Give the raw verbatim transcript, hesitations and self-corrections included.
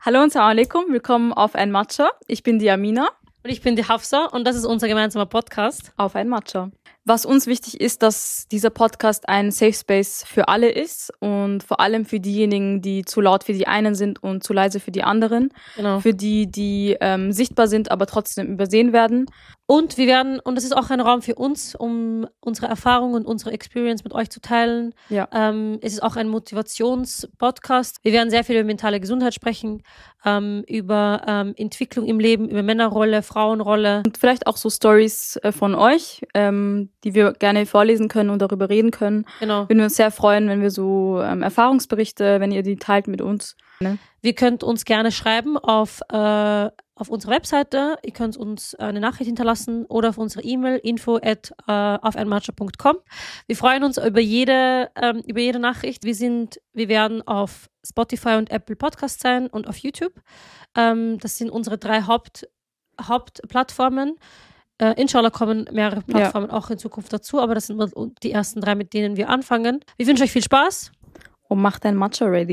Hallo und Assalamu alaikum, willkommen auf ein Matcha. Ich bin die Amina. Und ich bin die Hafsa und das ist unser gemeinsamer Podcast. Auf ein Matcha. Was uns wichtig ist, dass dieser Podcast ein Safe Space für alle ist und vor allem für diejenigen, die zu laut für die einen sind und zu leise für die anderen. Genau. Für die, die ähm, sichtbar sind, aber trotzdem übersehen werden. Und wir werden, und das ist auch ein Raum für uns, um unsere Erfahrungen und unsere Experience mit euch zu teilen. Ja. Ähm, es ist auch ein Motivations-Podcast. Wir werden sehr viel über mentale Gesundheit sprechen, ähm, über ähm, Entwicklung im Leben, über Männerrolle, Frauenrolle. Und vielleicht auch so Stories äh, von euch, ähm, die wir gerne vorlesen können und darüber reden können. Genau. Würden wir uns sehr freuen, wenn wir so ähm, Erfahrungsberichte, wenn ihr die teilt mit uns. Ne? Ihr könnt uns gerne schreiben auf, äh, auf unserer Webseite. Ihr könnt uns eine Nachricht hinterlassen oder auf unsere E-Mail info at auf ein matcha punkt com. Wir freuen uns über jede, ähm, über jede Nachricht. Wir sind, wir werden auf Spotify und Apple Podcasts sein und auf YouTube. Ähm, das sind unsere drei Haupt, Hauptplattformen. Äh, inshallah kommen mehrere Plattformen ja. auch in Zukunft dazu, aber das sind die ersten drei, mit denen wir anfangen. Wir wünschen euch viel Spaß. Und macht ein Matcha ready.